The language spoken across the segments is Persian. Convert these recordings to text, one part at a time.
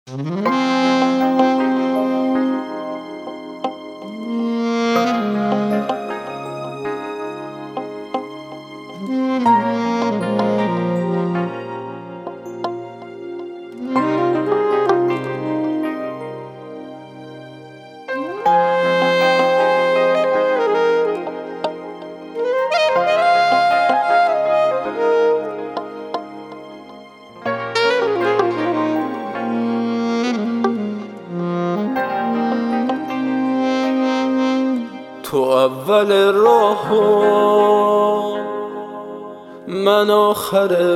تو اول راهو من آخر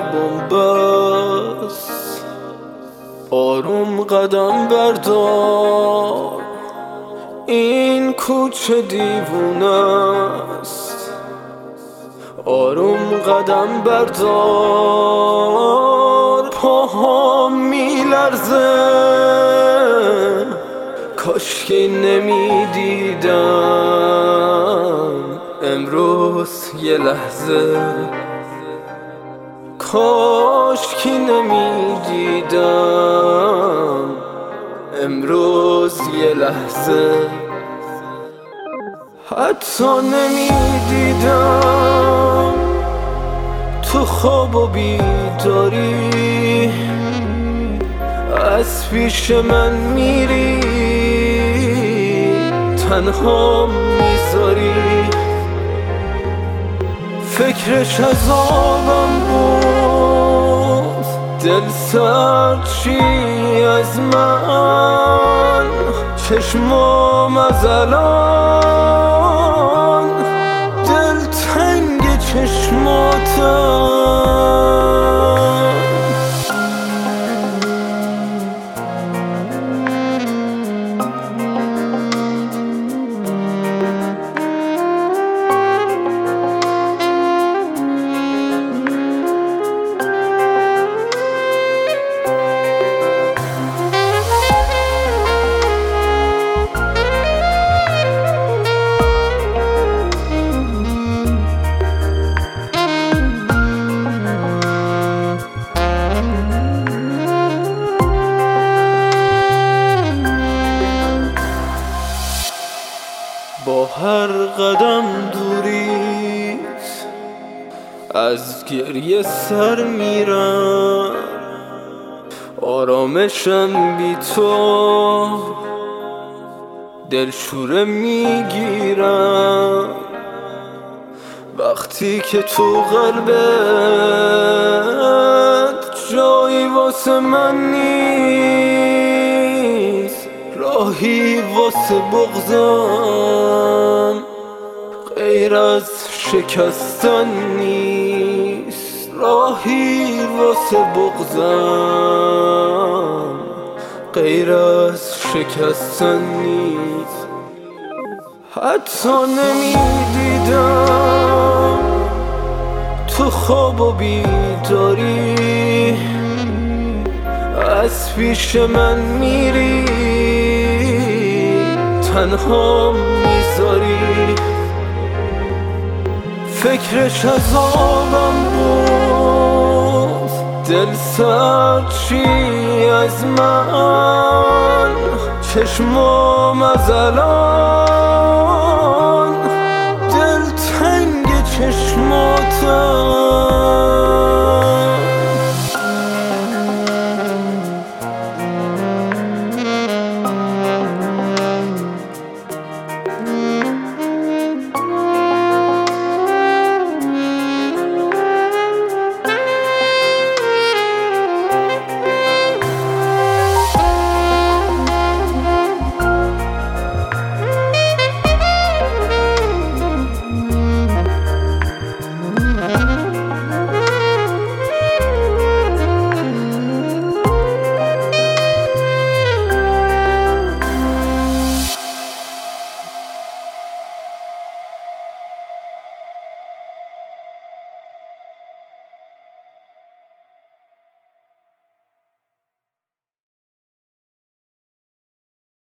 بنبست، آروم قدم بردار این کوچه دیوونه است. آروم قدم بردار پاهام میلرزه، کاشکی نمیدیدم امروز یه لحظه، کاشکی نمیدیدم امروز یه لحظه، حتی نمیدیدم تو خواب و بیداری از پیش من میری، تنها میذاری. فکرش عذابم بود، دل سرد چی از من، چشمام از الان دل تنگ چشماتم. با هر قدم دوریت از گریه سر میرم، آرامشم بی تو دلشوره میگیرم. وقتی که تو قلبت جایی واسه من نیست، راهی واسه بغضم غیر از شکستن نیست، راهی واسه بغضم غیر از شکستن نیست. حتی نمیدیدم تو خواب و بیداری از پیش من میری، تنها میذاری. فکرش عذابم بود، دل سرد چی از من، چشمام از الان دل تنگ چشماتم.